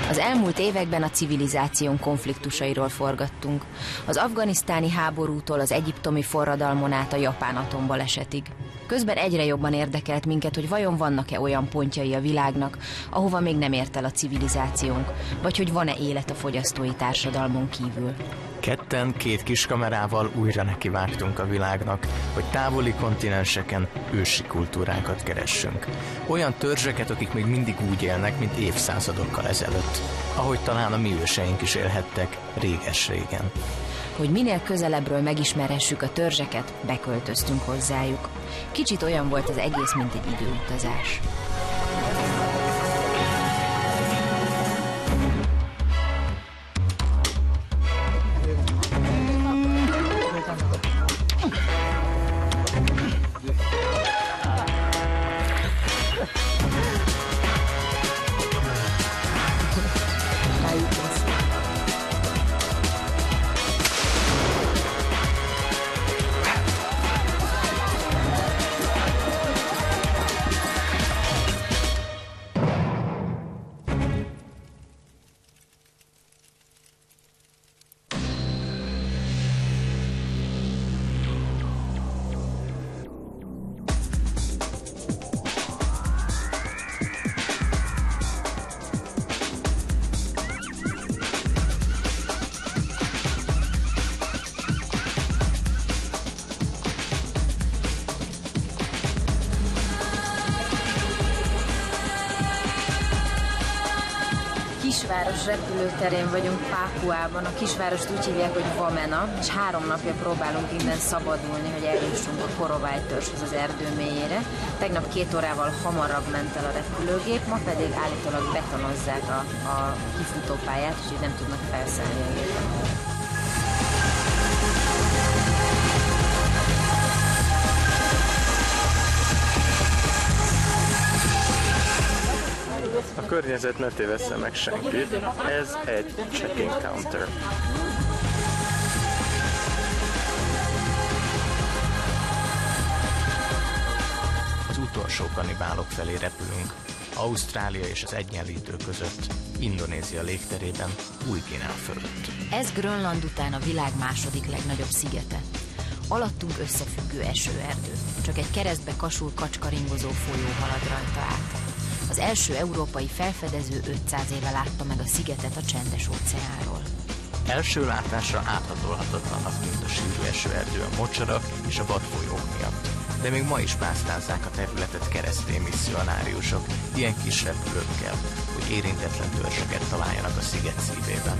Az elmúlt években a civilizáción konfliktusairól forgattunk. Az afganisztáni háborútól az egyiptomi forradalmon át a japán atombalesetig. Közben egyre jobban érdekelt minket, hogy vajon vannak-e olyan pontjai a világnak, ahova még nem ért el a civilizációnk, vagy hogy van-e élet a fogyasztói társadalmon kívül. Ketten, két kis kamerával újra nekivágtunk a világnak, hogy távoli kontinenseken ősi kultúrákat keressünk. Olyan törzseket, akik még mindig úgy élnek, mint évszázadokkal ezelőtt, ahogy talán a mi őseink is élhettek réges-régen. Hogy minél közelebbről megismerhessük a törzseket, beköltöztünk hozzájuk. Kicsit olyan volt az egész, mint egy időutazás. Kisváros repülőterén vagyunk Pápuában. A kisvárost úgy hívják, hogy Vamena, és 3 napja próbálunk innen szabadulni, hogy eljussunk a Korovály törzshöz az erdő mélyére. Tegnap 2 órával hamarabb ment el a repülőgép, ma pedig állítólag betonozzák a kifutópályát, úgyhogy nem tudnak felszállni a gépen. A környezet ne tévessze meg senkit, ez egy check-in counter. Az utolsó kanibálok felé repülünk, Ausztrália és az Egyenlítő között, Indonézia légterében, Új-Guinea fölött. Ez Grönland után a világ második legnagyobb szigete. Alattunk összefüggő esőerdő, csak egy keresztbe kasul kacskaringozó folyó halad rajta át. Az első európai felfedező 500 éve látta meg a szigetet a Csendes-óceánról. Első látásra áthatolhatatlanak tűnt a sűrű esőerdő a mocsarak és a vadfolyók miatt. De még ma is pásztázzák a területet keresztény misszionáriusok ilyen kis repülőkkel, hogy érintetlen törzseket találjanak a sziget szívében.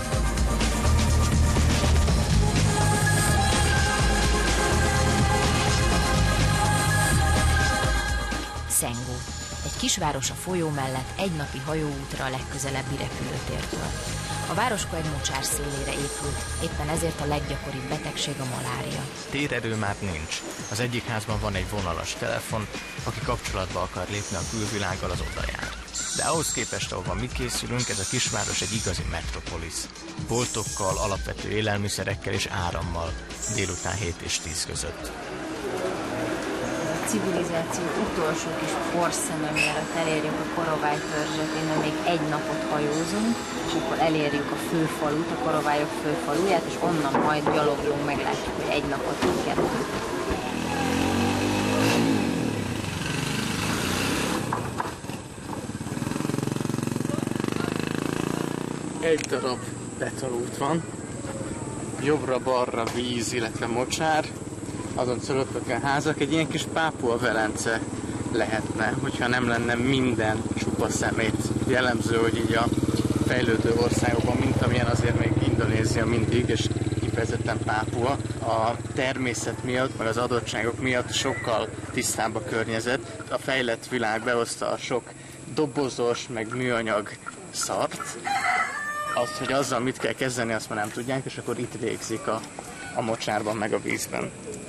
Sengó. Egy kisváros a folyó mellett egy napi hajóútra a legközelebbi repülőtértől. A városka egy mocsár szélére épült, éppen ezért a leggyakoribb betegség a malária. Térerő már nincs. Az egyik házban van egy vonalas telefon, aki kapcsolatba akar lépni a külvilággal, az oda jár. De ahhoz képest, ahova mi készülünk, ez a kisváros egy igazi metropolisz. Boltokkal, alapvető élelmiszerekkel és árammal délután 7 és 10 között. Civilizáció utolsó kis porszeme, mielőtt elérjük a Korovály törzset, innen még egy napot hajózunk, és akkor elérjük a főfalut, a korovályok főfaluját, és onnan majd gyaloglunk, meglátjuk, hogy egy napot így kell. Egy darab betonút van, jobbra-balra víz, illetve mocsár, azon szöröttöken házak, egy ilyen kis Pápua-Velence lehetne, hogyha nem lenne minden csupa szemét. Jellemző, hogy így a fejlődő országokban, mint amilyen azért még Indonézia mindig, és kifejezetten Pápua, a természet miatt, meg az adottságok miatt sokkal tisztább a környezet. A fejlett világ behozta a sok dobozos, meg műanyag szart. Azt, hogy azzal mit kell kezdeni, azt már nem tudják, és akkor itt végzik a mocsárban, meg a vízben.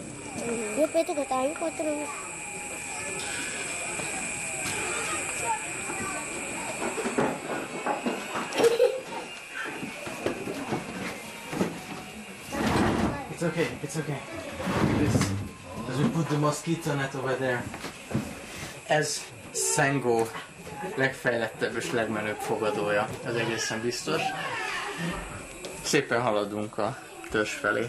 It's okay, it's okay. This, as we put the mosquito net over there. Ez Sengó legfejlettebb és legmenőbb fogadója, az egészen biztos. Szépen haladunk a törzs felé.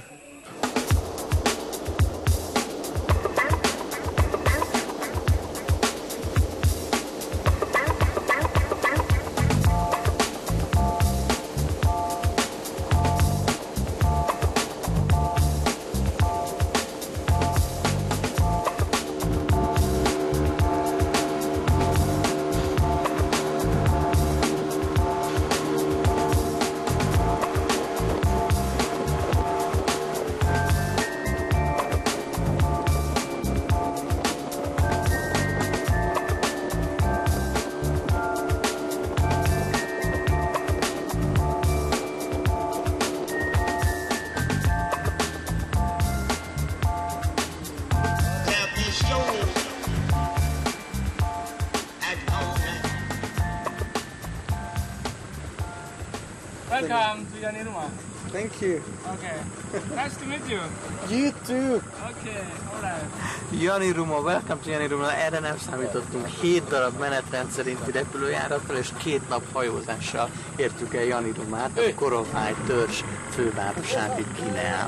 Welcome to Yaniruma. Thank you. Okay. Nice to meet you. You too. Okay, alright. Yaniruma, welcome to Yaniruma. Erre nem számítottunk. 7 darab menetrend szerinti repülőjárattal és 2 nap hajózással értük el Yanirumát, a Korovály törzs fővárosát itt Guineán.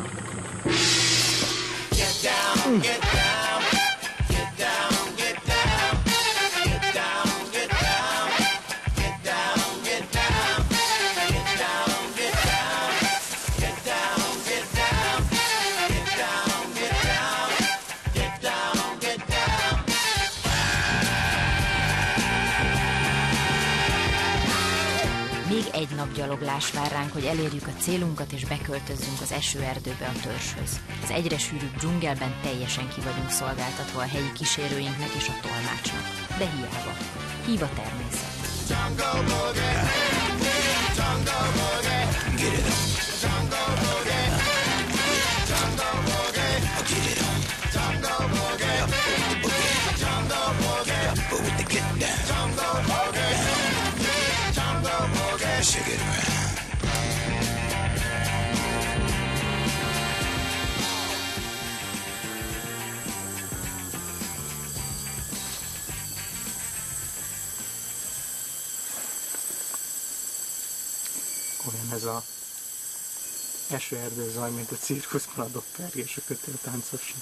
Get down, get down, get down, get down, get down, get down, get down, get down, get down, get down, get down, get down, get down, get down, get down, get down. Még egy nap gyaloglás vár ránk, hogy elérjük a célunkat és beköltözzünk az esőerdőbe a törzshöz. Az egyre sűrűbb dzsungelben teljesen ki vagyunk szolgáltatva a helyi kísérőinknek és a tolmácsnak. De hiába. Hív a természet. Olyan ez a esőerdő zaj, mint a cirkuszban a dokperg és a kötéltáncosnak.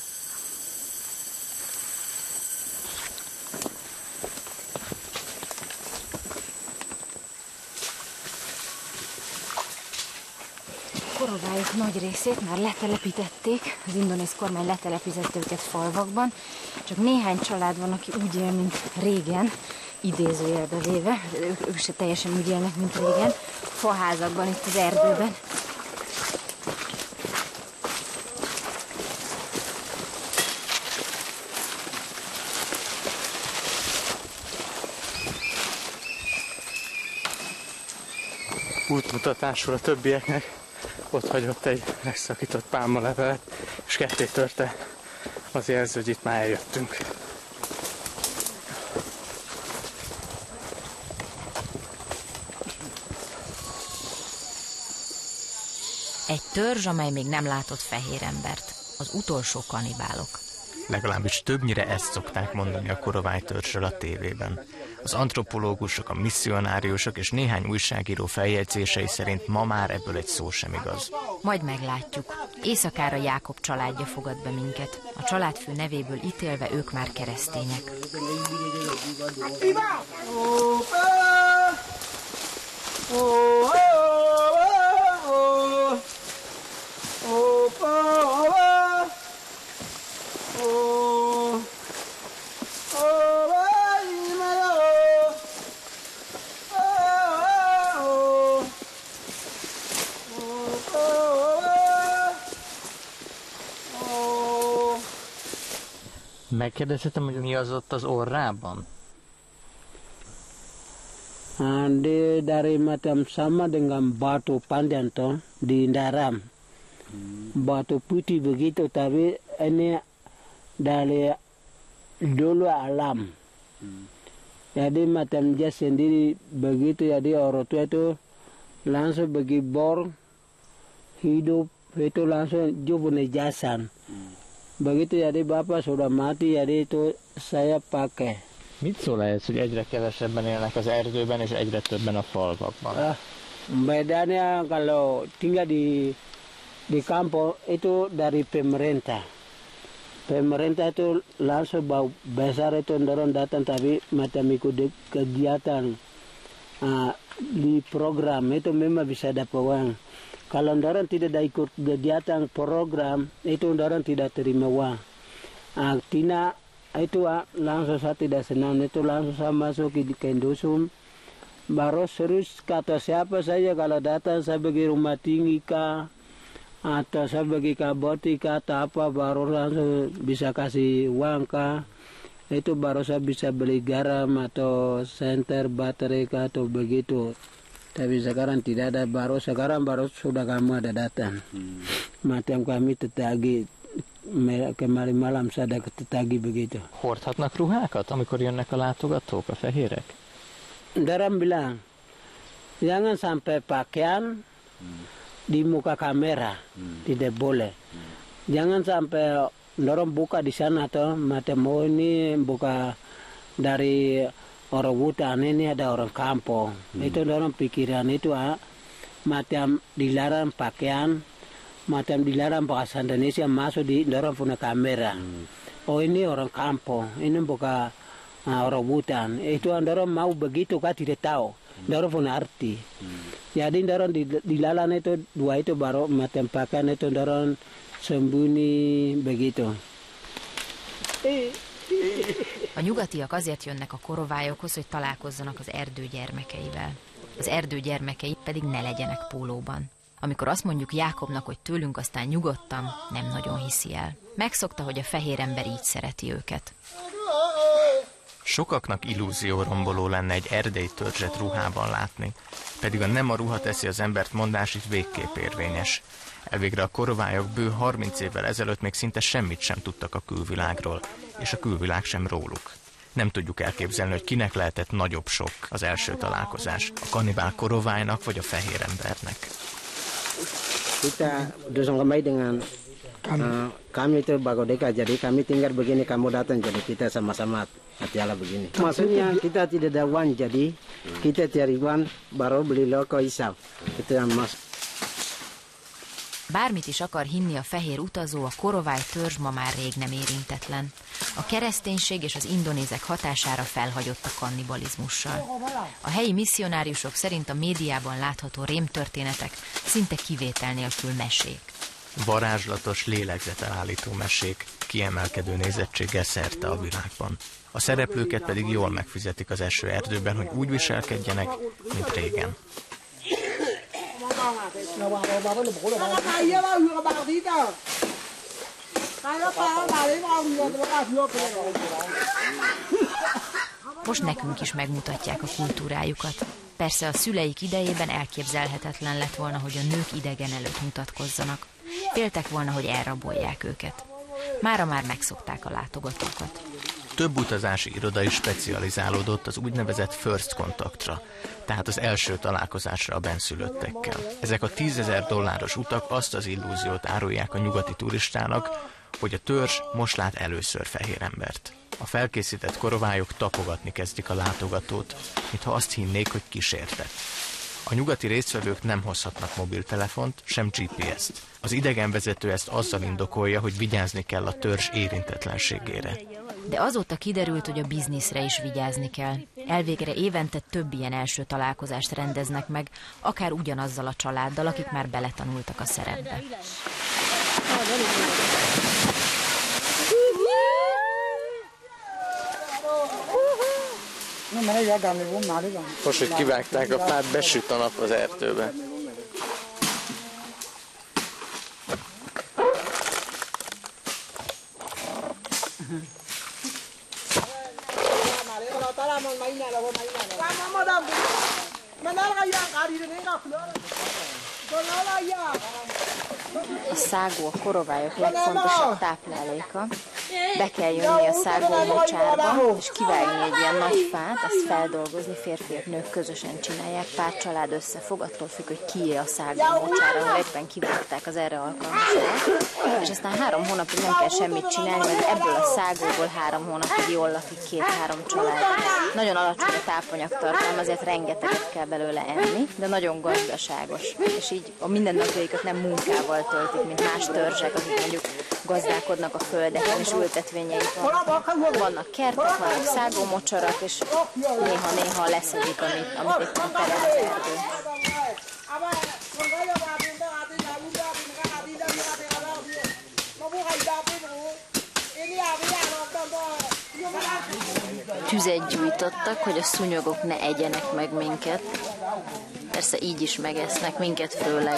Korovályok nagy részét már letelepítették, az indonéz kormány letelepítette őket falvakban, csak néhány család van, aki úgy él, mint régen, idézőjelbe véve, ők se teljesen úgy élnek, mint régen, faházakban itt az erdőben. Útmutatásul a többieknek ott hagyott egy megszakított pálmalevelet, és ketté törte az jelző, hogy itt már eljöttünk. Egy törzs, amely még nem látott fehér embert. Az utolsó kanibálok. Legalábbis többnyire ezt szokták mondani a Korovály törzsről a tévében. Az antropológusok, a misszionáriusok és néhány újságíró feljegyzései szerint ma már ebből egy szó sem igaz. Majd meglátjuk. Éjszakára Jákob családja fogad be minket. A családfő nevéből ítélve ők már keresztények. Megkérdezhetem, hogy mi az ott az orrában? Dia dari macam sama dengan batu panjang toh di dalam. Batu putih begitu, tapi ini dari dulu alam. Jadi macam dia sendiri begitu, jadi orang tua itu langsung pergi bor hidup itu langsung jumpa najasan. Begitu jadi bapak sudah mati, jadi itu saya pakai. Mit szól ez, hogy egyre kevesebben élnek az erdőben, és egyre többen a falvakban? Bedanya kalau tinggal di kampung itu dari pemerintah. Pemerintah itu langsung bau besar itu dorong datang tapi macam ikut kegiatan di program itu memang bisa dapat uang. Kalau dorong tidak ada ikut kegiatan program itu dorong tidak terima uang. Tina itu langsung saya tidak senang itu langsung saya masuk ke dusun. Baru serius kata siapa saja kalau datang saya bagi rumah tinggi kah atau saya bagi kaboti kah atau apa baru langsung bisa kasih uang kah. Itu baru saya bisa beli garam atau senter baterai kah atau begitu. Tapi sekarang tidak ada sekarang baru sudah kamu ada datang. Macam kami tetagi kemarin malam saya ada tetagi begitu. Hordhatnak ruhákat, amikor jönnek a látogatók, a fehérek? Dalam bilang, jangan sampai pakaian di muka kamera, tidak boleh. Jangan sampai dorong buka di sana atau macam ini buka dari orang hutan ini ada orang kampung. Itu dorong pikiran itu macam dilarang pakaian, macam dilarang bahasa Indonesia masuk di dorong punya kamera. Oh ini orang kampung, ini bukan orang hutan. Itu dorong mau begitu kan tidak tahu. Dorong punya arti. Jadi dorong dilalan itu dua itu baru macam pakaian itu dorong sembunyi begitu. A nyugatiak azért jönnek a korovályokhoz, hogy találkozzanak az erdő gyermekeivel. Az erdő gyermekei pedig ne legyenek pólóban. Amikor azt mondjuk Jákobnak, hogy tőlünk aztán nyugodtan, nem nagyon hiszi el. Megszokta, hogy a fehér ember így szereti őket. Sokaknak illúzióromboló lenne egy erdei törzset ruhában látni, pedig a nem a ruha teszi az embert mondás itt végképp érvényes. Elvégre a korovályok bő 30 évvel ezelőtt még szinte semmit sem tudtak a külvilágról, és a külvilág sem róluk. Nem tudjuk elképzelni, hogy kinek lehetett nagyobb sok az első találkozás, a kannibál koroválynak vagy a fehér embernek. Kita dusun kembali dengan kami itu Bagodeka, jadi kami tinggal begini, kamu datang, jadi kita sama-sama hati-hati begini. Maksudnya kita tidak ada uang, jadi kita cari uang baru beli loko hisap. Itu yang mas. Bármit is akar hinni a fehér utazó, a korovály törzs ma már rég nem érintetlen. A kereszténység és az indonézek hatására felhagyott a kannibalizmussal. A helyi misszionáriusok szerint a médiában látható rémtörténetek szinte kivétel nélkül mesék. Varázslatos, lélegzetelállító mesék, kiemelkedő nézettséggel szerte a világban. A szereplőket pedig jól megfizetik az esőerdőben, hogy úgy viselkedjenek, mint régen. Most nekünk is megmutatják a kultúrájukat. Persze a szüleik idejében elképzelhetetlen lett volna, hogy a nők idegen előtt mutatkozzanak. Féltek volna, hogy elrabolják őket. Mára már megszokták a látogatókat. Több utazási iroda is specializálódott az úgynevezett first contactra, tehát az első találkozásra a benszülöttekkel. Ezek a $10,000 utak azt az illúziót árulják a nyugati turistának, hogy a törzs most lát először fehér embert. A felkészített korovályok tapogatni kezdik a látogatót, mintha azt hinnék, hogy kísértett. A nyugati résztvevők nem hozhatnak mobiltelefont, sem GPS-t. Az idegenvezető ezt azzal indokolja, hogy vigyázni kell a törzs érintetlenségére. De azóta kiderült, hogy a bizniszre is vigyázni kell. Elvégre évente több ilyen első találkozást rendeznek meg, akár ugyanazzal a családdal, akik már beletanultak a szerepbe. Most, hogy kivágták a fát, besüt a nap az erdőbe. A szágó a korovályok legfontosabb tápláléka. Be kell jönni a szágó mocsárba, és kivágni egy ilyen nagy fát, azt feldolgozni, férfiak, nők közösen csinálják, pár család összefog, attól függ, hogy kié a szágó mocsár, ahol éppen kivágták az erre alkalmas fát, és aztán 3 hónapig nem kell semmit csinálni, mert ebből a szágóból 3 hónapig jól lakik 2-3 család. Nagyon alacsony a tápanyagtartalma, ezért rengeteget kell belőle enni, de nagyon gazdaságos, és így a mindennapjaikat nem munkával töltik, mint más törzsek, akik mondjuk gazdálkodnak a földeken, és ültetvényeik vannak. Vannak kertek, vannak szágómocsarak, és néha-néha leszedik, amit éppen terem az erdő. Tüzet gyújtottak, hogy a szúnyogok ne egyenek meg minket. Persze így is megesznek, minket főleg.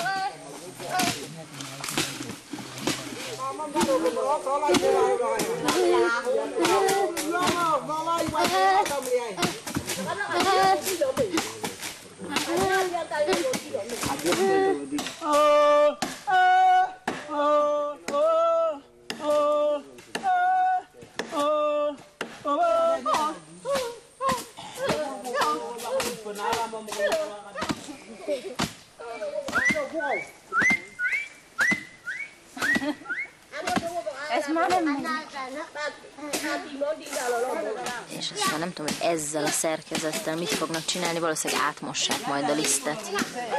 És aztán nem tudom, hogy ezzel a szerkezettel mit fognak csinálni, valószínűleg átmossák majd a lisztet.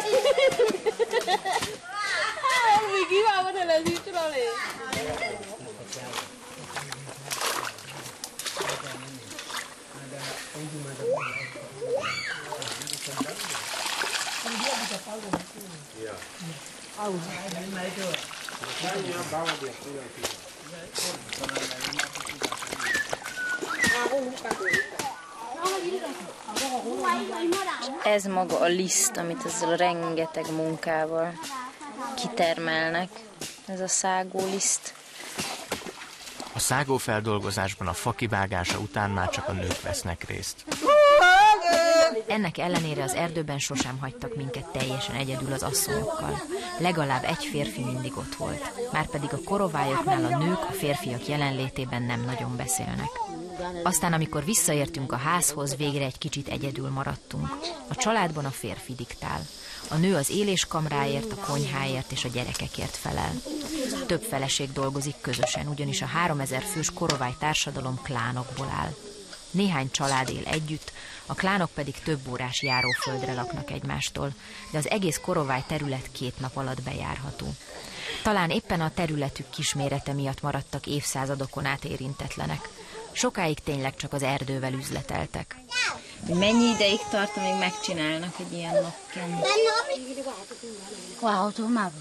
Ez maga a liszt, amit ezzel a rengeteg munkával kitermelnek, ez a szágóliszt. A szágófeldolgozásban a fa kivágása után már csak a nők vesznek részt. Ennek ellenére az erdőben sosem hagytak minket teljesen egyedül az asszonyokkal. Legalább egy férfi mindig ott volt. Márpedig a korovályoknál a nők a férfiak jelenlétében nem nagyon beszélnek. Aztán, amikor visszaértünk a házhoz, végre egy kicsit egyedül maradtunk. A családban a férfi diktál. A nő az éléskamráért, a konyháért és a gyerekekért felel. Több feleség dolgozik közösen, ugyanis a 3000 fős korovály társadalom klánokból áll. Néhány család él együtt, a klánok pedig több órás járóföldre laknak egymástól, de az egész korovály terület 2 nap alatt bejárható. Talán éppen a területük kismérete miatt maradtak évszázadokon át érintetlenek. Sokáig tényleg csak az erdővel üzleteltek. Mennyi ideig tart, amíg megcsinálnak egy ilyen nokken? Wow, tudom már.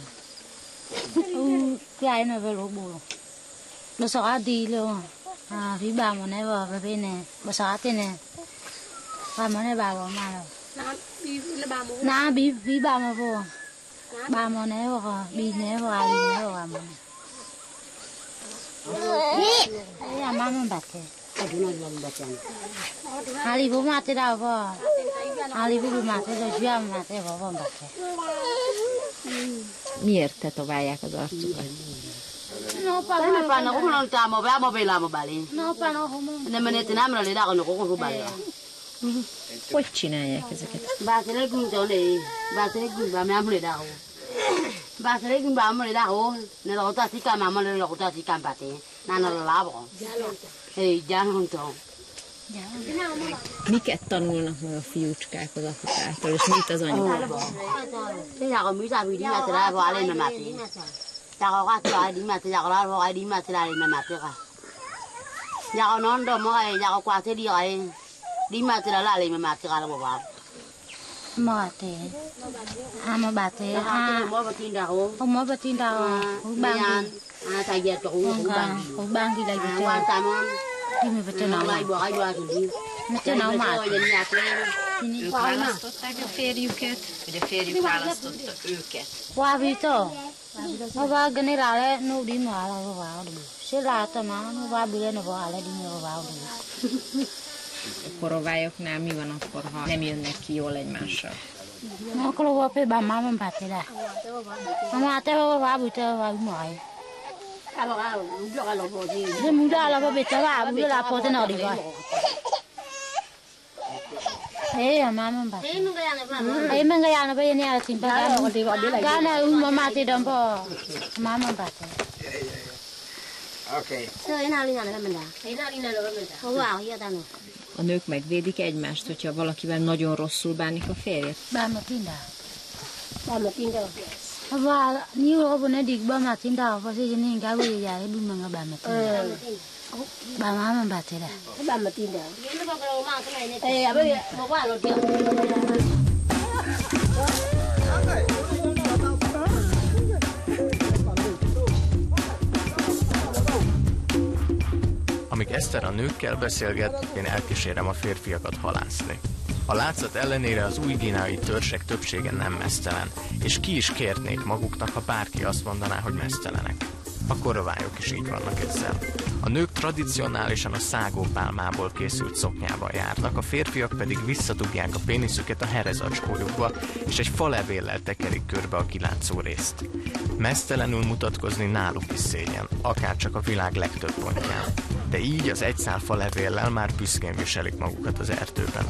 Cái này về lỗ bù. Nó sợ đi luôn. Vì bà mà này vào về bên này, bà sợ thế này. Bà mà này bà vào mà rồi. Nà vì bà mà vô. Bà mà này vào, bị này vào, bị này vào mà. Đây là má mình bật thế. Ali bố mà thế nào vào. Ali bố mà thế rồi chưa mà thế vào vào bật thế. Miért tetoválják az arcukat? Nó cũng không chào mà bé mà về làm mà bà lên. Nên mà nên nam là lấy đạo nó cũng không bà lên. Hogy csinálják ezeket? Bà sẽ lấy cung cho này, bà sẽ lấy cung bà nam lấy đạo. Bà sẽ lấy cung bà lấy đạo. Nên là ta chỉ cầm mà lấy là ta chỉ cầm bà thế. Nên là lá bỏ. Hey, gian không cho. Miket tanulnak meg a fiúcskák az apukától, és mit az anyuka? Thế là còn mấy giờ đi mà thế là vào lên mà mặt thế. Cha có quát cho ai đi mà thế là có vào ai đi mà thế là lên mà mặt thế cả. Cha có nón đồ mà ai, cha có quát thế đi ai đi mà thế là lên mà mặt thế cả là bảo. Mà thế, mà bà thế, mới bắt tin đâu? Không mới bắt tin đâu. Bang, thầy về chỗ cũng bang đi đây chứ. Quan tâm không? Đi mình phải cho nó lại bỏ ai qua thì đi. Cho nó mà. Választották a férjüket, vagy a férjük választotta őket? Qua vì to. Nó va cái này là nó đi mà là vào được. Sẽ là tao nó va bữa nó vào là đi mà vào được. A korovályoknál mi van akkor, ha nem jönnek ki jól egymással? Nó có lo phải bà má mình bạt thế là. Mà tao va bữa tao va mỏi. Thế muốn ra là phải cho bà muốn là có thế nào đi coi. Thế à mà bà. Ấy mình cái nhà nó bây giờ nhà thì bà cái này mà thì đâm bò mà bà. Oké. Thế nào đi nhà này mình đã. Thế nào đi nhà này mình đã. Không vào hiện tại nó. A nők megvédik egymást, hogyha valakivel nagyon rosszul bánik a férje. Bà mà tin đã. Và như có vấn đề đi bà mà tin đã, có gì nên cái gì vậy đúng mà bà mà tin đã. Bà mà bà thế đã. Bà mà tin đã. Ê, bây giờ một quả lột掉. Amíg Eszter a nőkkel beszélget, én elkísérem a férfiakat halászni. A látszat ellenére az új-guineai törzsek többsége nem meztelen, és ki is kértnék maguknak, ha bárki azt mondaná, hogy meztelenek. A korovályok is így vannak ezzel. A nők tradicionálisan a szágópálmából készült szoknyával járnak, a férfiak pedig visszadugják a péniszüket a herezacskójukba, és egy falevéllel tekerik körbe a kilátszó részt. Meztelenül mutatkozni náluk is szégyen, akárcsak a világ legtöbb pontján. De így az egy szál falevéllel már büszkén viselik magukat az erdőben.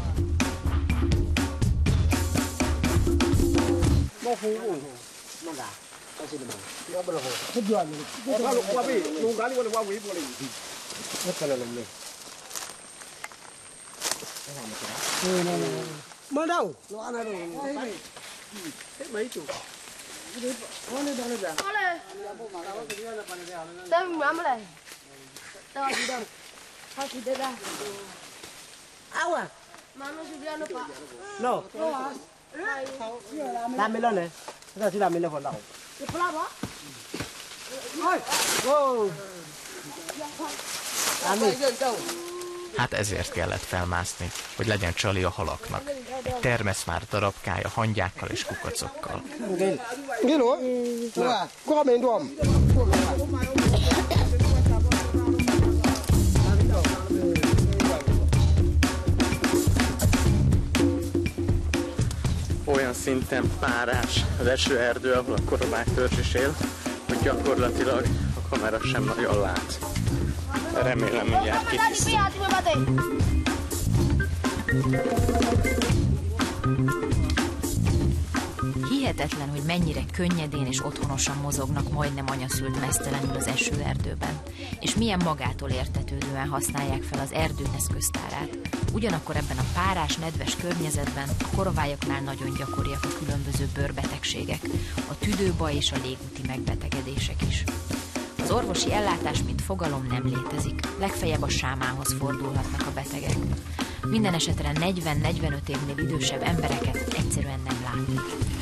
Mở đâu? Tâm mà lại. Tao đi đâu? Tao đi đâu? Áo à? Mà nó đi đâu nó pa. No. Làm mấy lần này? Giờ chỉ làm mấy lần còn đâu? Cái pla bó. Ôi. Wow. Hát ezért kellett felmászni, hogy legyen csali a halaknak. Egy termeszmár darabkája hangyákkal és kukacokkal. Olyan szinten párás az esőerdő, ahol a korovály törzs is él, hogy gyakorlatilag a kamera sem nagyon lát. Remélem mindjárt kitisztul. Hihetetlen, hogy mennyire könnyedén és otthonosan mozognak majdnem anyaszült meztelenül az esőerdőben, és milyen magától értetődően használják fel az erdő eszköztárát. Ugyanakkor ebben a párás, nedves környezetben a korovályoknál nagyon gyakoriak a különböző bőrbetegségek, a tüdőbaj és a légúti megbetegedések is. Az orvosi ellátás, mint fogalom nem létezik, legfeljebb a sámához fordulhatnak a betegek. Minden esetre 40-45 évnél idősebb embereket egyszerűen nem látni.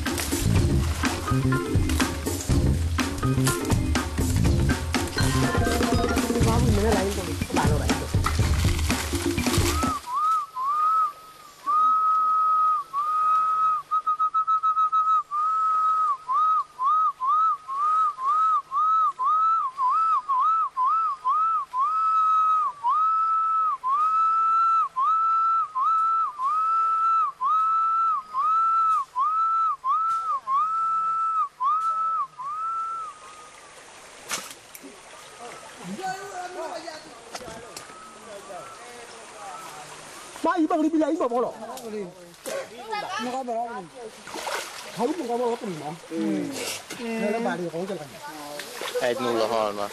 Egy nulla halma.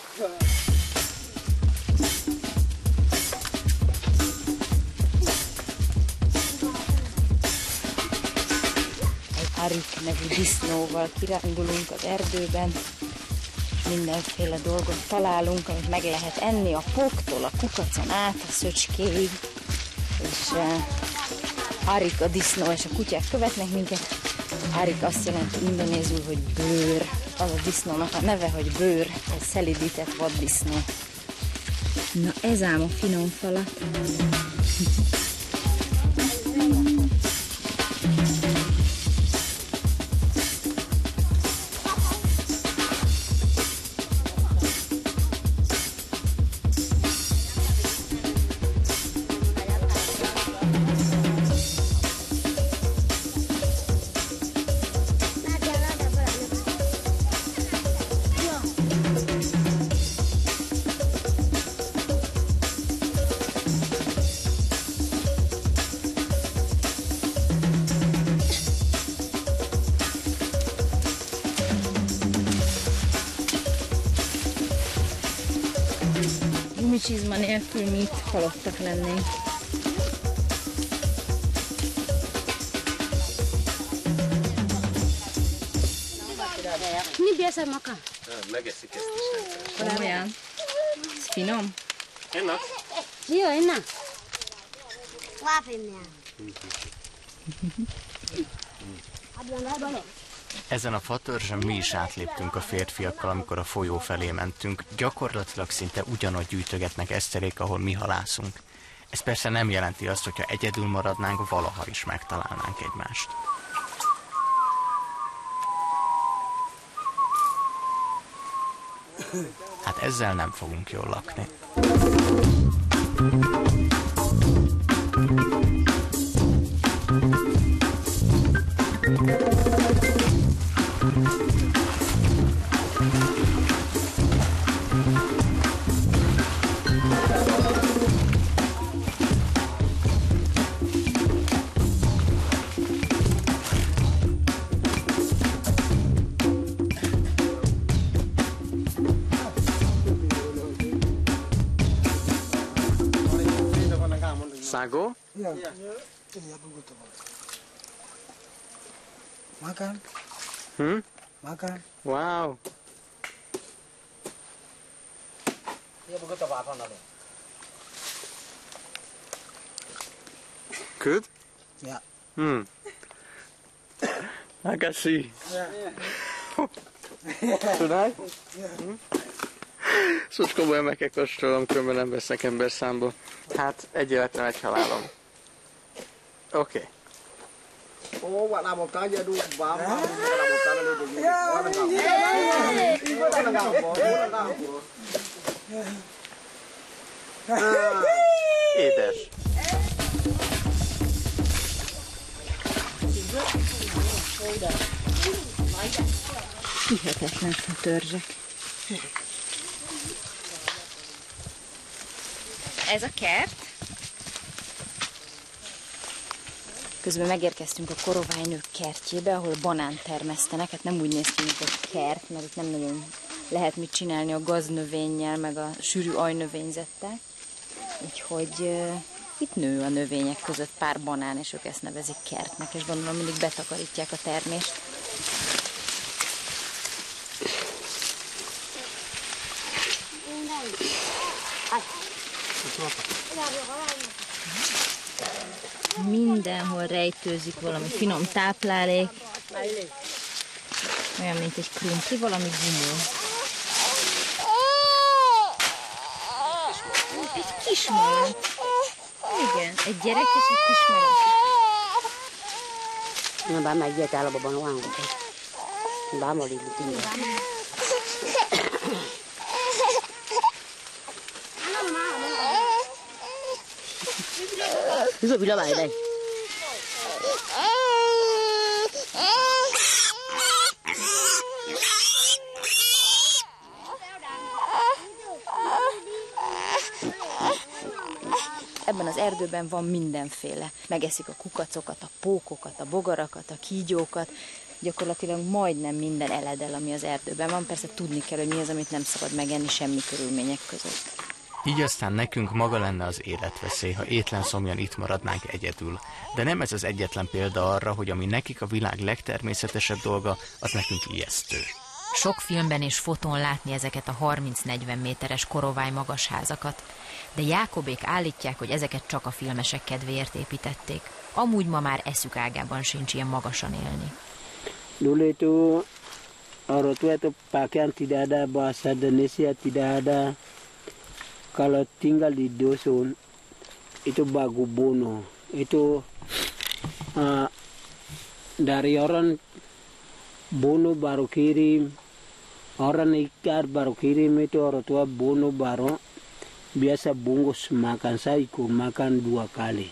Egy Arik nevű disznóval kirándulunk az erdőben, mindenféle dolgot találunk, amit meg lehet enni a póktól, a kukacon át, a szöcskéig, és Arik a disznó és a kutyák követnek minket. Arik azt jelenti indonézul, hogy bőr. Az a disznónak a neve, hogy bőr, egy szelidített vaddisznó. Na ez ám a finom falat. Gumicsizma nélkül mi itt halottak lennénk. Mi biasa makan? Megeszik ezt is. Komolyan? Ez finom? Ennek? Jó, innen. Váfémnél. Ezen a fatörzsön mi is átléptünk a férfiakkal, amikor a folyó felé mentünk. Gyakorlatilag szinte ugyanott gyűjtögetnek eszterék, ahol mi halászunk. Ez persze nem jelenti azt, hogyha egyedül maradnánk, valaha is megtalálnánk egymást. Hát ezzel nem fogunk jól lakni. Sago? Ya. Makan, makan. Wow. Good? Ya. I can see. Tudod? Szóval komolyan meg kell kóstolnom, különben nem vesznek ember számba. Hát egy életem, egy halálom. Oké. Oh, bạn làm một cái giờ đu bám làm một cái là được nhiều. Quá là ngầu. Édes. Hihetetlen fatörzsek. Ez a kert? Közben megérkeztünk a korovájnők kertjébe, ahol banánt termesztenek. Hát nem úgy néz ki, mint egy kert, mert itt nem nagyon lehet mit csinálni a gaznövényjel, meg a sűrű ajnövényzettel. Úgyhogy itt nő a növények között pár banán, és ők ezt nevezik kertnek, és gondolom mindig betakarítják a termést. Mindenhol rejtőzik valami finom táplálék, olyan, mint egy krumpli, valami gumó. Egy kismalac. Igen, egy gyerek és egy kismalac. Na, bár meggyert a babban olyan. Bár ma lili tényleg. Bisa bila baik deh. Ebben az erdőben van mindenféle. Megeszik a kukacokat, a pókokat, a bogarakat, a kígyókat. Gyakorlatilag majdnem minden eledel, ami az erdőben van. Persze tudni kell, hogy mi az, amit nem szabad megenni semmi körülmények között. Így aztán nekünk maga lenne az életveszély, ha étlen szomjan itt maradnánk egyedül. De nem ez az egyetlen példa arra, hogy ami nekik a világ legtermészetesebb dolga, az nekünk ijesztő. Sok filmben és fotón látni ezeket a 30-40 méteres korováj magas házakat, de Jákobék állítják, hogy ezeket csak a filmesek kedvéért építették. Amúgy ma már eszük ágában sincs ilyen magasan élni. Dulu itu orang tua itu pakaian tidak ada, bahasa Indonesia tidak ada. Kalau tinggal di dusun itu bagu bono. Itu dari orang bono baru kirim, orang ikat baru kirim, itu orang tua bono baru biasa bungkus makan, saya ikut makan 2 kali.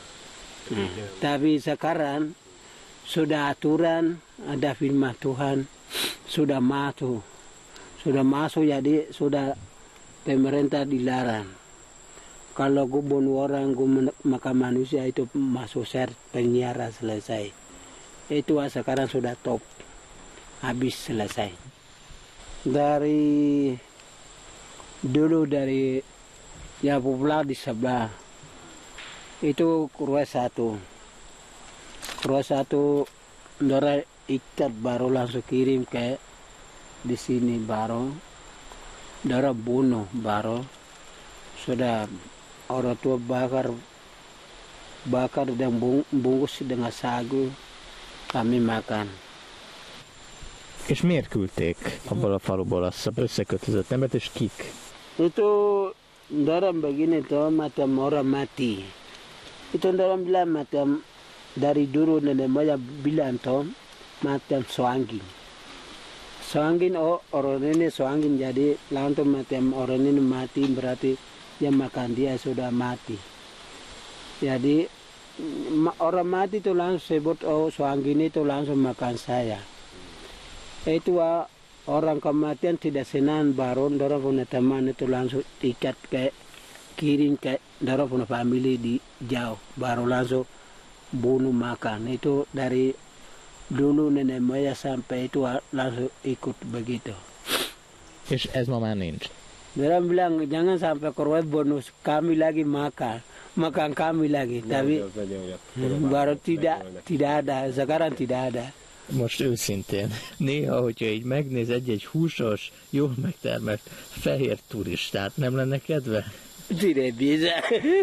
Tapi sekarang sudah aturan, ada firman Tuhan, sudah masuk jadi sudah pemerintah dilarang. Kalau gue bunuh orang, gue makan manusia itu masuk ser penjara selesai. Itu sekarang sudah top, habis selesai. Dari dulu dari Ya belah di sebelah. Itu Rua 1. Rua 1 Dora ikat baru langsung kirim ke di sini baru. Dora bunuh baru. Sudah orang tua bakar dan bungkus dengan sagu. Kami makan. És miért küldték abból a faluból azt összekötözött embert, és kik? Itu dorang begini tuh macam orang mati. Itu dorang bilang macam dari dulu nenek moyang bilang tuh macam soanggin. Soanggin orang ini soanggin jadi langsung macam orang ini mati berarti yang makan dia sudah mati. Jadi orang mati itu langsung sebut soanggin itu langsung makan saya. Itu orang kematian tidak senang baru dorang punya teman itu langsung ikat ke kirim ke dorang punya family di jauh baru langsung bunuh makan. Itu dari dulu nenek moyang sampai itu langsung ikut begitu. És ez ma már nincs. Dorang bilang jangan sampai korban bonus kami lagi makan kami lagi. Tapi baru tidak ada, sekarang tidak ada. Most őszintén, néha, hogyha így megnéz egy húsos, jól megtermelt fehér turistát, nem lenne kedve? Tidak bisa.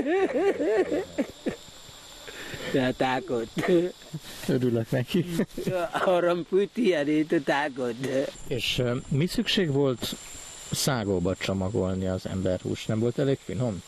Saya takut. Örülök neki. Orang putih itu takut. És mi szükség volt szágóba csomagolni az emberhúst? Nem volt elég finom?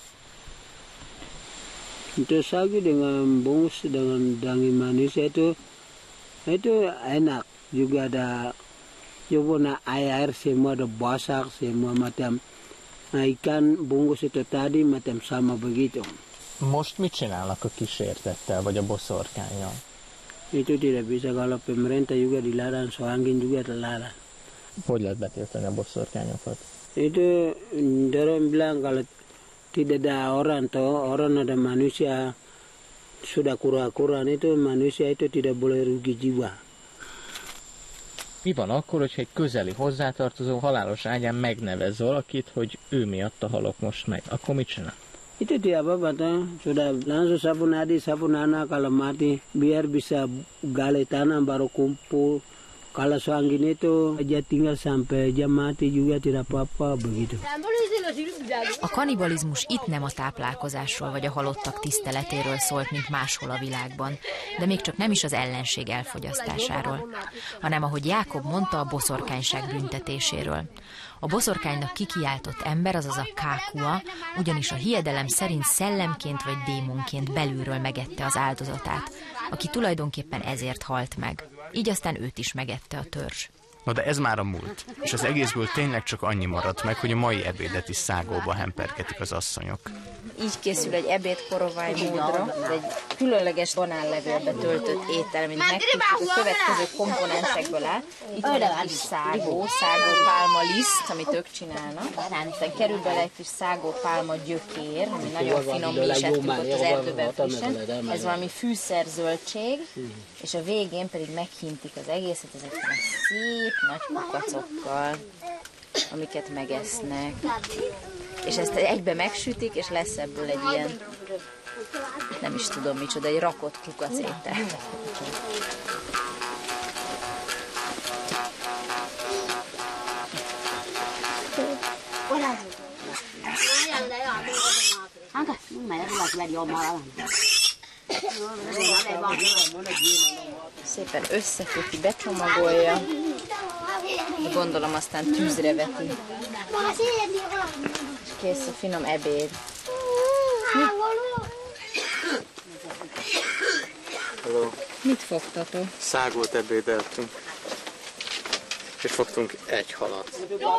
Itu sagu dengan bungkus dengan daging manis itu enak. Juga ada juga air semua ada basah semua macam ikan bungkus itu tadi macam sama begitu. Most mit csinálnak a kísértettel, vagy a boszorkánnyal? Itu tidak bisa kalau pemerintah juga dilarang, soanggin juga dilarang. Hogy lehet betiltani a boszorkányokat? Itu dorang bilang kalau tidak ada orang ada manusia sudah kura-kura itu manusia itu tidak boleh rugi jiwa. Mi van akkor, hogyha egy közeli hozzátartozó halálos ágyán megnevez valakit, hogy ő miatt a halok most meg? Akkor mit csinál? Itu tidak apa-apa, sudah langsung sabun adik, sabun anak kalau mati biar bisa gali tanah baru kumpul. Kalau soanggin itu dia tinggal sampai dia mati juga tidak apa-apa begitu. A kanibalizmus itt nem a táplálkozásról vagy a halottak tiszteletéről szólt, mint máshol a világban, de még csak nem is az ellenség elfogyasztásáról, hanem ahogy Jákob mondta, a boszorkányság büntetéséről. A boszorkánynak kikiáltott ember, azaz a kákua, ugyanis a hiedelem szerint szellemként vagy démonként belülről megette az áldozatát, aki tulajdonképpen ezért halt meg. Így aztán őt is megette a törzs. Na de ez már a múlt, és az egészből tényleg csak annyi maradt meg, hogy a mai ebédet is szágóba hempergetik az asszonyok. Így készül egy ebéd korovány módra, ez egy különleges banánlevélbe töltött étel, amit megtudtuk, a következő komponensekből áll. Itt van egy kis szágópálma liszt, amit ők csinálnak. Aztán kerül bele egy kis szágópálma gyökér, ami nagyon finom, mi is ettük ott az erdőben frissen. Ez valami fűszerzöldség, és a végén pedig meghintik az egészet ezekkel szép nagy kukacokkal, amiket megesznek. És ezt egybe megsütik, és lesz ebből egy ilyen, nem is tudom micsoda, egy rakott kukacétel. Szépen összeköti, becsomagolja, gondolom aztán tűzre veti. És kész a finom ebéd. Mit fogtatok? Szágolt ebédeltünk. És fogtunk egy halat.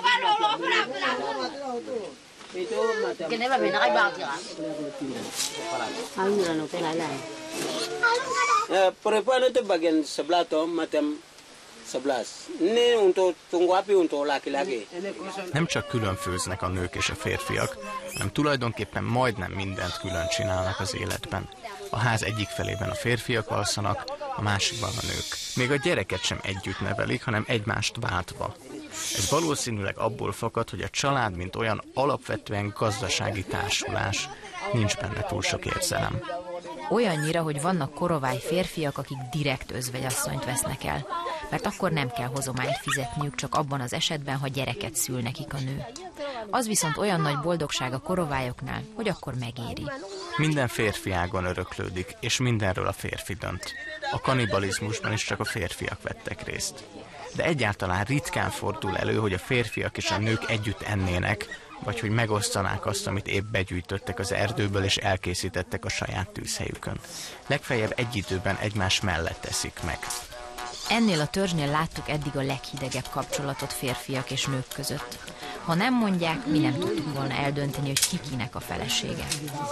Perempuan itu bagian sebelah tuh macam 11. Ini untuk tunggu api untuk laki-laki. Nem csak külön főznek a nők és a férfiak, hanem tulajdonképpen majdnem mindent külön csinálnak az életben. A ház egyik felében a férfiak alszanak, a másikban a nők. Még a gyereket sem együtt nevelik, hanem egymást váltva. Ez valószínűleg abból fakad, hogy a család, mint olyan alapvetően gazdasági társulás, nincs benne túl sok érzelem. Olyannyira, hogy vannak korovály férfiak, akik direkt özvegyasszonyt vesznek el, mert akkor nem kell hozományt fizetniük, csak abban az esetben, ha gyereket szül nekik a nő. Az viszont olyan nagy boldogság a korovályoknál, hogy akkor megéri. Minden férfi ágon öröklődik, és mindenről a férfi dönt. A kannibalizmusban is csak a férfiak vettek részt. De egyáltalán ritkán fordul elő, hogy a férfiak és a nők együtt ennének, vagy hogy megosztanák azt, amit épp begyűjtöttek az erdőből és elkészítettek a saját tűzhelyükön. Legfeljebb egy időben egymás mellett eszik meg. Ennél a törzsnél láttuk eddig a leghidegebb kapcsolatot férfiak és nők között. Ha nem mondják, mi nem tudtuk volna eldönteni, hogy ki kinek a felesége.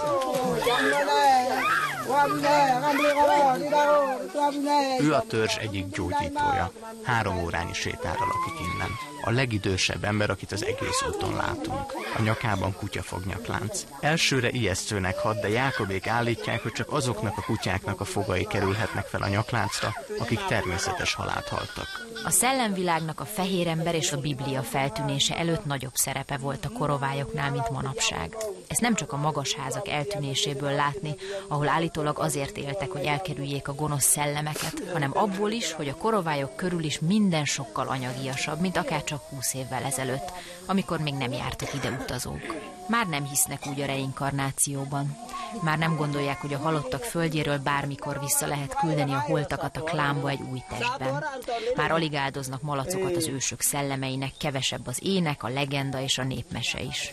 Ő a törzs egyik gyógyítója. 3 órányi sétára lakik innen. A legidősebb ember, akit az egész úton látunk. A nyakában kutyafognyaklánc. Elsőre ijesztőnek hat, de Jákobék állítják, hogy csak azoknak a kutyáknak a fogai kerülhetnek fel a nyakláncra, akik természetes halált haltak. A szellemvilágnak a fehér ember és a Biblia feltűnése előtt nagyobb szerepe volt a korovályoknál, mint manapság. Ezt nem csak a magas házak eltűnéséből látni, ahol állítólag azért éltek, hogy elkerüljék a gonosz szellemeket, hanem abból is, hogy a korovályok körül is minden sokkal anyagiasabb, mint akár csak 20 évvel ezelőtt, amikor még nem jártak ide utazók. Már nem hisznek úgy a reinkarnációban. Már nem gondolják, hogy a halottak földjéről bármikor vissza lehet küldeni a holtakat a klámba egy új testben. Már alig áldoznak malacokat az ősök szellemeinek, kevesebb az ének, a legenda és a népmese is.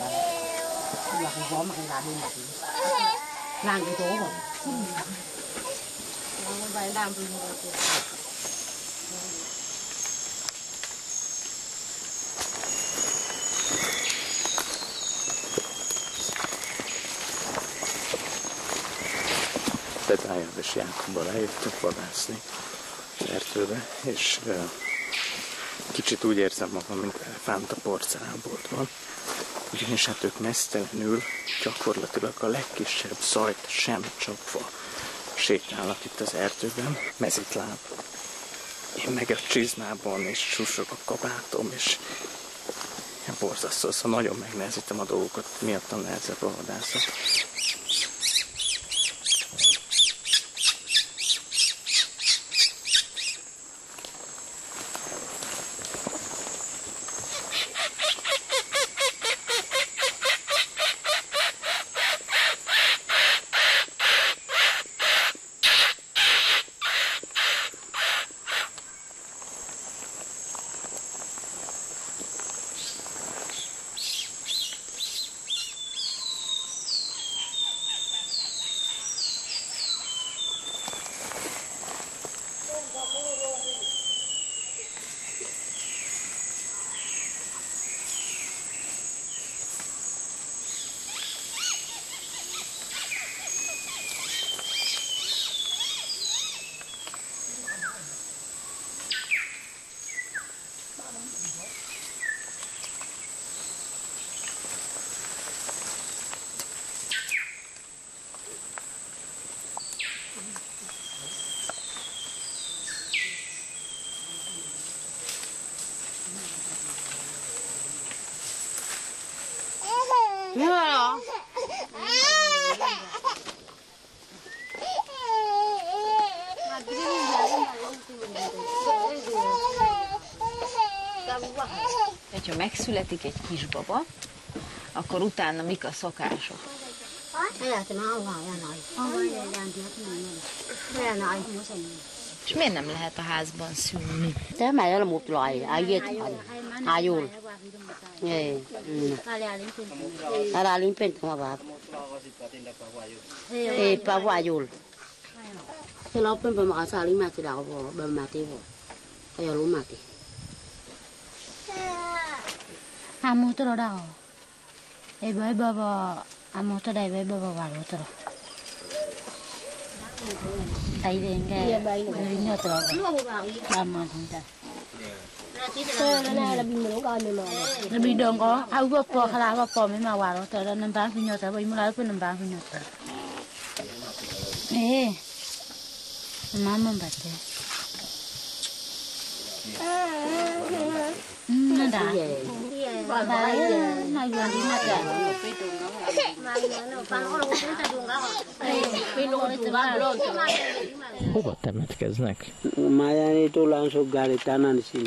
Petájával és Jákobbal eljöttünk vadászni az erdőbe, és kicsit úgy érzem magam, mint elefánt a porcelánboltban, ugyanis hát ők meztelenül gyakorlatilag a legkisebb zajt sem csapva sétálnak itt az erdőben, mezitláb. Én meg a csizmában, és susog a kabátom, és borzasztó, szóval nagyon megnehezítem a dolgokat, miattam nehezebb a vadászat. Ha megszületik egy kisbaba, akkor utána mik a szokások? És miért nem lehet a házban szülni? Thế mày là một loài ai ayul. Ara limpen kama ba. Pa ayul. Thế lo pen pa ma sa lima ti da bo ba ma ti bo. Ay lo ma ti. Amo tro da. E bai baba amo tro dai bai baba wa lo tro. Tay den ga. Ri nyo tro. Ba ma thong ta. Lebih dong kok, aku bawa kalau aku bawa memang walau terus nembang punya terus, ibu lalu pun nembang punya terus. Mama baca. Nanda. Nah, yang di mata. Hova temetkeznek? Lumayan itu langsung gali tanah di sini.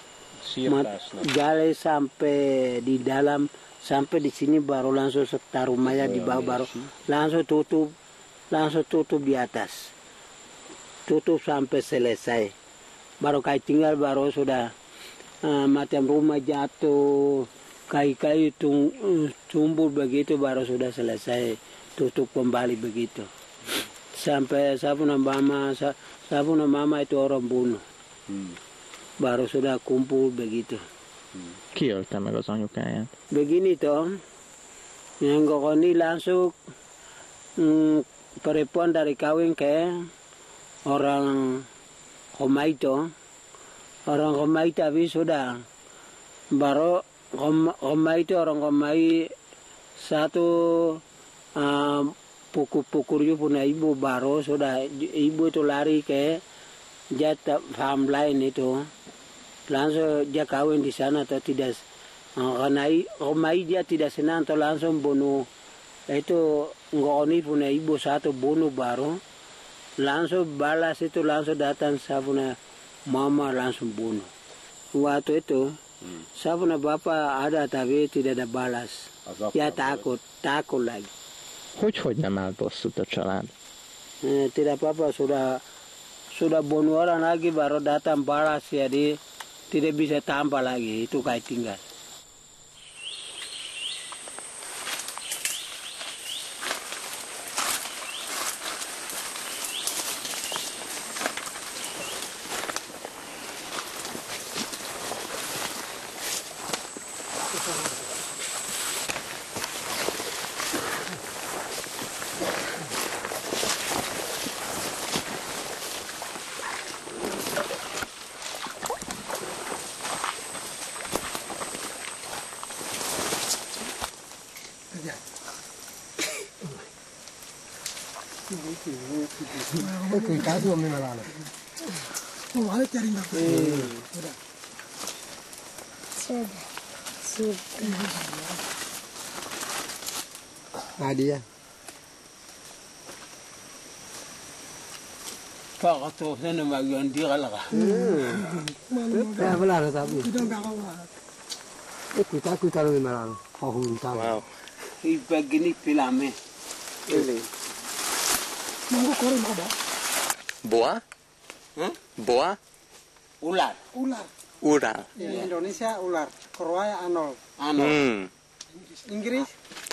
Gali sampai di dalam, sampai di sini baru langsung taruh mayat di bawah, baru langsung tutup di atas. Tutup sampai selesai. Baru kayak tinggal baru sudah macam rumah jatuh, kayu-kayu tumbuh begitu baru sudah selesai. Tutup kembali begitu. Sampai saya punya mama itu orang bunuh. Baru sudah kumpul begitu. Ki ölte meg az anyukáját? Begini toh, yang ini langsung perempuan dari kawin ke orang Homaito. Orang Homaito habis sudah. Baru Homaito orang Homai satu pukul-pukulnya punya ibu baru sudah ibu itu lari ke jatah farm lain itu. Langsung dia kawin di sana atau tidak, karena Homai dia tidak senang atau langsung bunuh itu ngoni punya ibu satu bunuh baru langsung balas itu langsung datang saya punya mama langsung bunuh. Waktu itu saya punya bapak ada tapi tidak ada balas, ya takut lagi. Hogy nem állt bosszút a család? Tidak apa-apa, sudah bunuh orang lagi baru datang balas, jadi tidak bisa tambah lagi, itu kayak tinggal. Nadia. Pak tu sana bagian dia lah. Ya benar tapi. Kita taruh di mana? Wow. Begini filmnya. Boa? Boa? Ular. Ular. Di Indonesia ular, Korea anol. Inggris?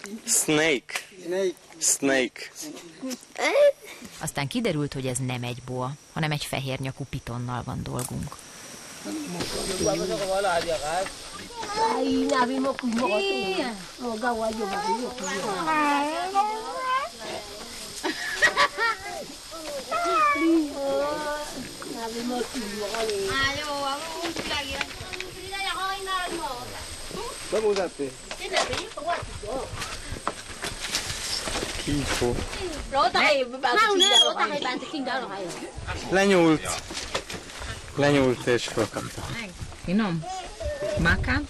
Snake. Aztán kiderült, hogy ez nem egy boa, hanem egy fehérnyakú pitonnal van dolgunk. Kifo. Lenyúlt és felkapta. Finom? Mákám?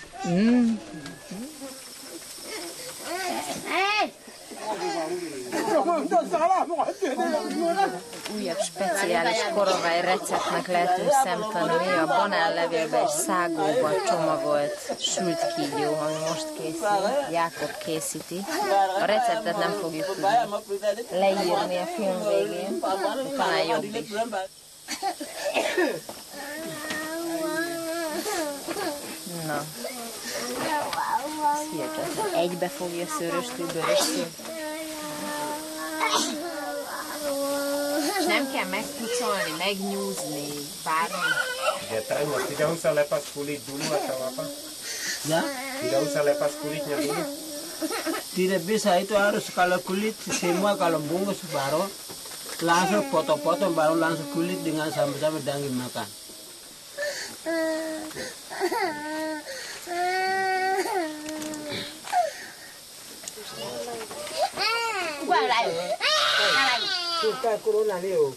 Újabb speciális korovály receptnek lehetünk szemtanúi, a banállevélbe és szágóba csomagolt sült kígyó, ami most készül. Jákob készíti. A receptet nem fogjuk tudni leírni a film végén, talán jobb is. Na. Ez hihetetlen. Egybe fogja szőröstől, bőröstől. És nem kell megpucolni, megnyúzni, bármi. Tidak usah lepas kulit dulu atau apa? Ya? Tidak usah lepas kulitnya dulu? Tidak bisa, itu harus kalau kulit semua kalau bungkus baru langsung potong-potong baru langsung kulit dengan sama-sama daging makan. Kita corona leo.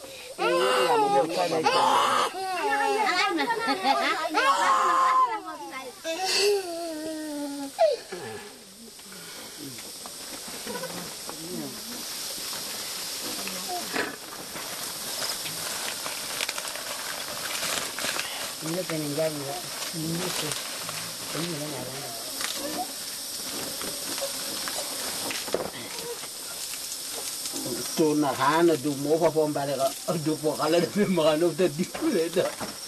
Tuna hana du mo pa pom bale ka du po kala de mga no de di kuleda.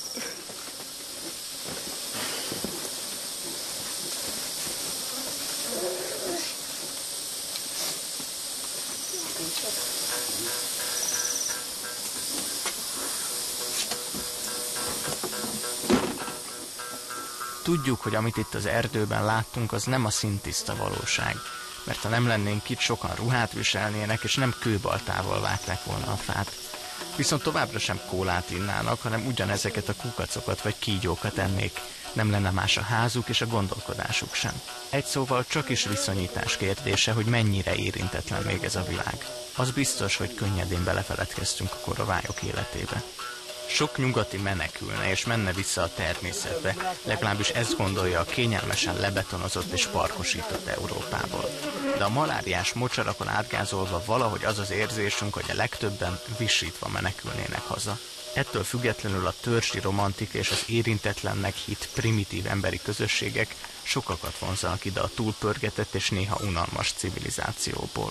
Tudjuk, hogy amit itt az erdőben láttunk, az nem a szintiszta valóság. Mert ha nem lennénk itt, sokan ruhát viselnének, és nem kőbaltával vágták volna a fát. Viszont továbbra sem kólát innának, hanem ugyanezeket a kukacokat vagy kígyókat ennék. Nem lenne más a házuk és a gondolkodásuk sem. Egy szóval csak is viszonyítás kérdése, hogy mennyire érintetlen még ez a világ. Az biztos, hogy könnyedén belefeledkeztünk a korovályok életébe. Sok nyugati menekülne és menne vissza a természetbe, legalábbis ezt gondolja a kényelmesen lebetonozott és parkosított Európából. De a maláriás mocsarakon átgázolva valahogy az az érzésünk, hogy a legtöbben visítva menekülnének haza. Ettől függetlenül a törzsi romantika és az érintetlennek hitt primitív emberi közösségek sokakat vonzanak ide a túlpörgetett és néha unalmas civilizációból.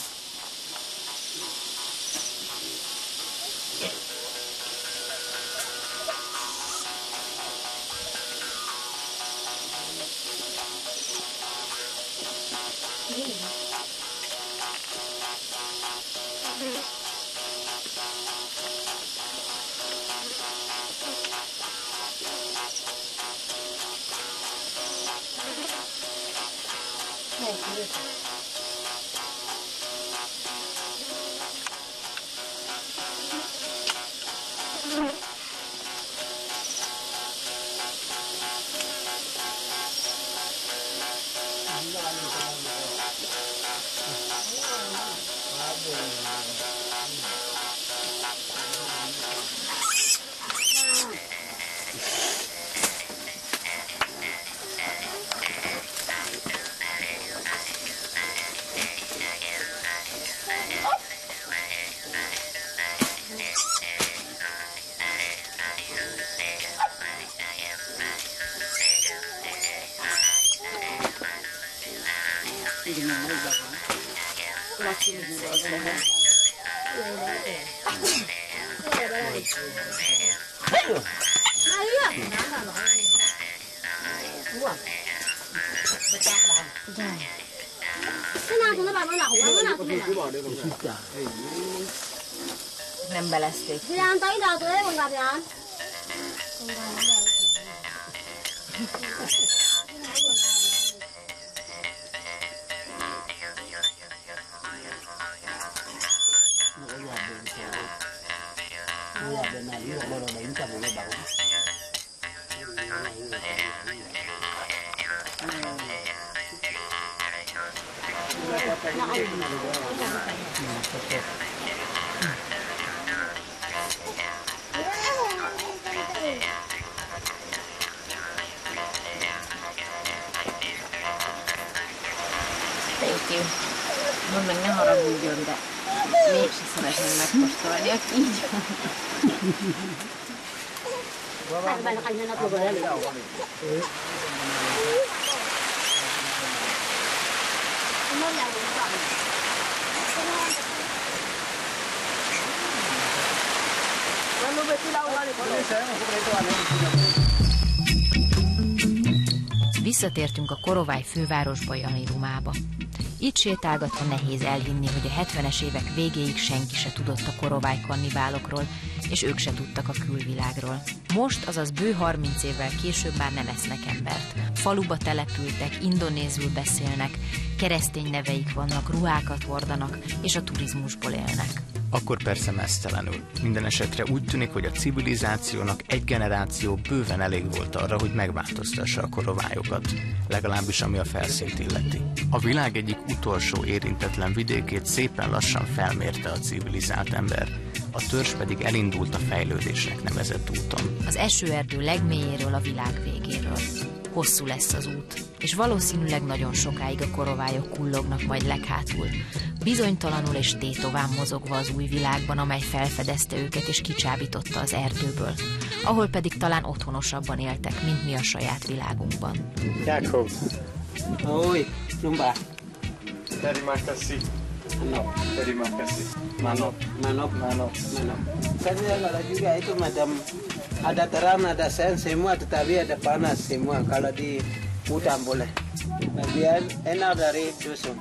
Nem belezték. Thank you. Mondd meg, ne haragudjon, de mégse szeretném megkóstolni a kígyót. Visszatértünk a Korovály fővárosba, Janirumába. Itt sétálgatva nehéz elhinni, hogy a 70-es évek végéig senki se tudott a korovály kannibálokról, és ők se tudtak a külvilágról. Most, azaz bő 30 évvel később már nem esznek embert. Faluba települtek, indonézül beszélnek, keresztény neveik vannak, ruhákat hordanak, és a turizmusból élnek. Akkor persze meztelenül. Minden esetre úgy tűnik, hogy a civilizációnak egy generáció bőven elég volt arra, hogy megváltoztassa a korovályokat, legalábbis ami a felszínt illeti. A világ egyik utolsó érintetlen vidékét szépen lassan felmérte a civilizált ember, a törzs pedig elindult a fejlődésnek nevezett úton. Az esőerdő legmélyéről a világ végéről. Hosszú lesz az út, és valószínűleg nagyon sokáig a korovályok kullognak majd leghátul, bizonytalanul és tétován mozogva az új világban, amely felfedezte őket és kicsábította az erdőből, ahol pedig talán otthonosabban éltek, mint mi a saját világunkban. Jakob. Oi, lumba. Terima kasih. Terima kasih. Manop. Kan ada juga itu macam ada terang, ada sen semua, tetapi ada panas semua kalau di hutan boleh. Biar enak dari dusun.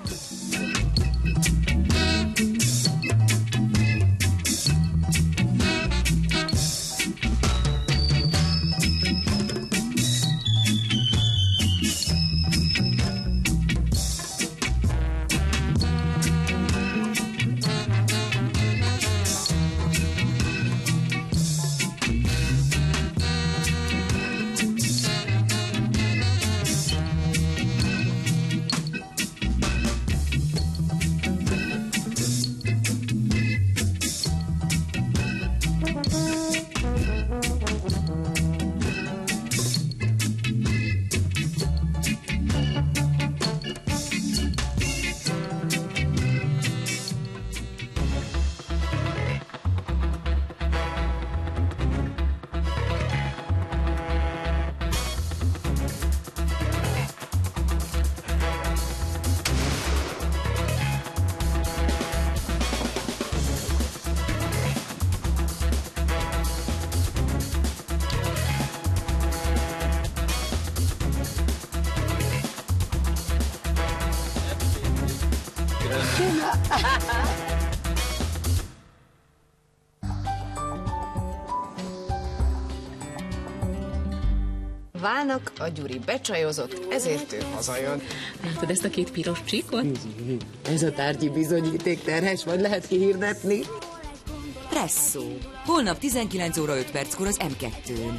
Válnak, a Gyuri becsajozott, ezért ő hazajön. Látod ezt a két piros csíkot? Ez a tárgyi bizonyíték terhes, vagy lehet kihirdetni? Presszó. Holnap 19 óra 5 perckor az M2-n.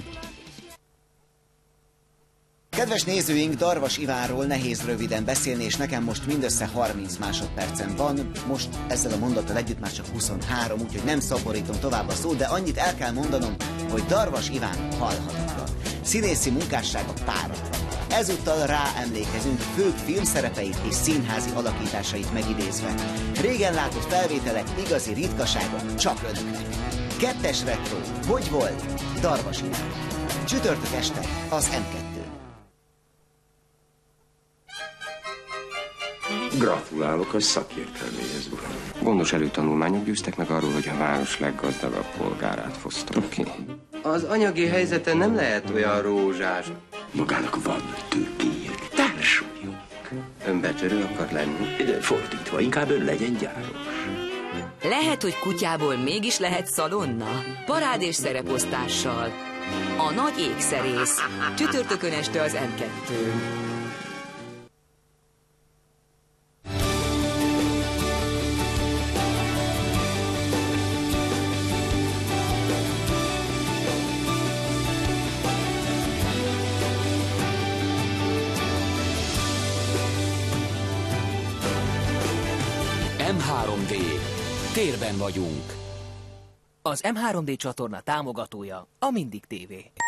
Kedves nézőink, Darvas Ivánról nehéz röviden beszélni, és nekem most mindössze 30 másodpercem van. Most ezzel a mondattal együtt már csak 23, úgyhogy nem szaporítom tovább a szót, de annyit el kell mondanom, hogy Darvas Iván halhatatlan. Színészi munkássága páratlan. Ezúttal ráemlékezünk főbb filmszerepeit és színházi alakításait megidézve. Régen látott felvételek igazi ritkasága csak önöknek. 2-es retro. Hogy volt? Darvas Iván. Csütörtök este az M2. Gratulálok a szakértelméhez, uram. Gondos előtanulmányok győztek meg arról, hogy a város leggazdagabb polgárát fosztom ki. Az anyagi helyzete nem lehet olyan rózsás. Magának van tőkéje. Társuljunk. Ön becsörő akar lenni? De fordítva, inkább ön legyen gyáros. Lehet, hogy kutyából mégis lehet szalonna? Parád és szereposztással. A nagy ékszerész. Csütörtökön este az M2-n. M3D. Térben vagyunk. Az M3D csatorna támogatója a Mindig TV.